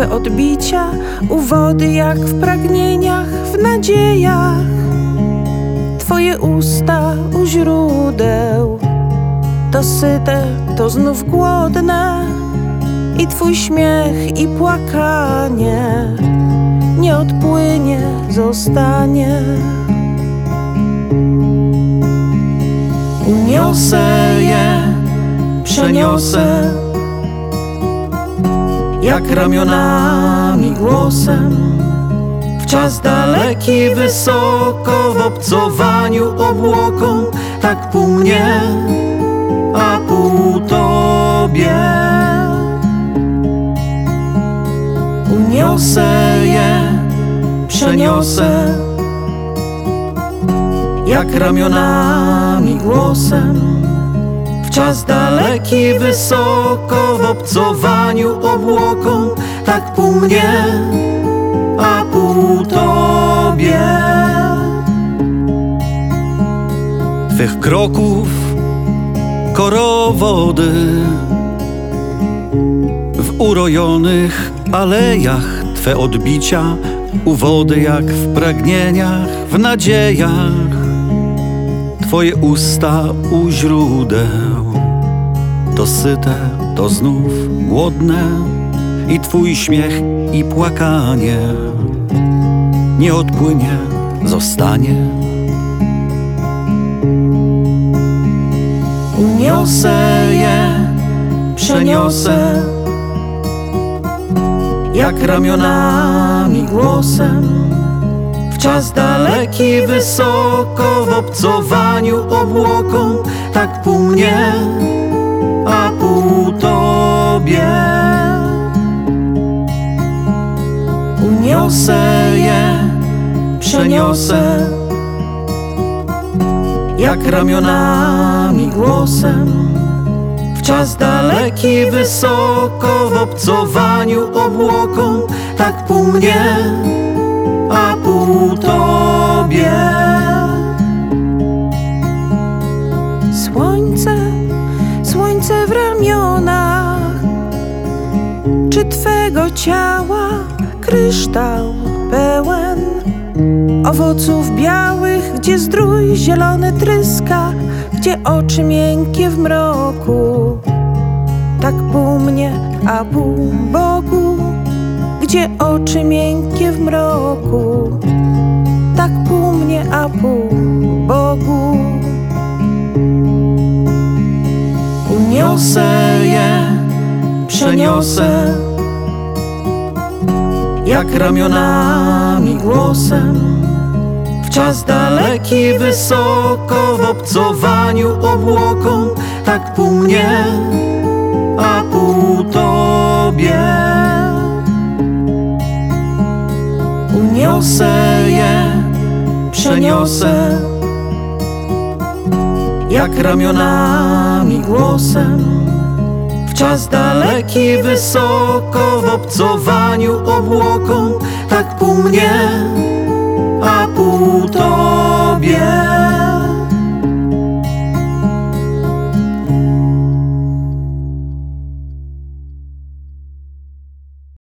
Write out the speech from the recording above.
Twe odbicia u wody jak w pragnieniach, w nadziejach. Twoje usta u źródeł, to syte, to znów głodne. I Twój śmiech i płakanie nie odpłynie, zostanie. Uniosę je, przeniosę, jak ramionami głosem, w czas daleki, wysoko, w obcowaniu obłoką, tak pół mnie, a pół Tobie. Uniosę je, przeniosę, jak ramionami głosem, w czas daleki, wysoko, w obcowaniu obłoką, tak pół mnie, a pół Tobie. Twych kroków korowody w urojonych alejach, Twe odbicia u wody jak w pragnieniach, w nadziejach. Twoje usta u źródeł, to syte, to znów głodne. I Twój śmiech i płakanie nie odpłynie, zostanie. Uniosę je, przeniosę, jak ramionami głosem, w czas daleki, wysoko, w obcowaniu obłoką, tak pół mnie, a pół Tobie. Uniosę je, przeniosę, jak ramionami głosem, w czas daleki, wysoko, w obcowaniu obłoką, tak pół mnie, a pół Tobie. Słońce, słońce w ramionach, czy Twego ciała kryształ pełen owoców białych, gdzie zdrój zielony tryska, gdzie oczy miękkie w mroku, tak pół mnie, a pół Bogu. Gdzie oczy miękkie w mroku, tak pół mnie, a pół Bogu. Uniosę je, przeniosę, jak ramionami głosem, w czas daleki, wysoko, w obcowaniu obłoką, tak pół mnie, a pół Tobie. Uniosę je, przeniosę, jak ramionami głosem, w czas daleki, wysoko, w obcowaniu obłoką, tak pół mnie,